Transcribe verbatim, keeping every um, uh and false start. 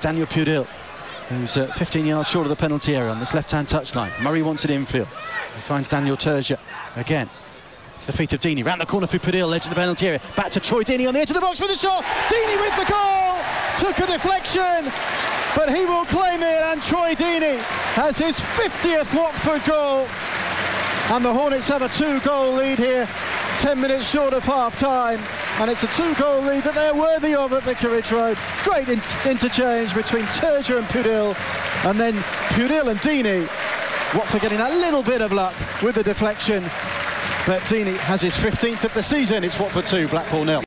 Daniel Pudil, who's uh, fifteen yards short of the penalty area on this left-hand touchline. Murray wants it infield. He finds Daniel Turgeon again. To the feet of Deeney, round the corner for Pudil, edge of the penalty area. Back to Troy Deeney on the edge of the box with a shot. Deeney with the goal. Took a deflection, but he will claim it, and Troy Deeney has his fiftieth Watford goal. And the Hornets have a two-goal lead here, ten minutes short of half-time. And it's a two-goal lead that they're worthy of at Vicarage Road. Great in interchange between Turgeon and Pudil, and then Pudil and Deeney. Watford getting a little bit of luck with the deflection. But Deeney has his fifteenth of the season. It's Watford two, Blackpool nil.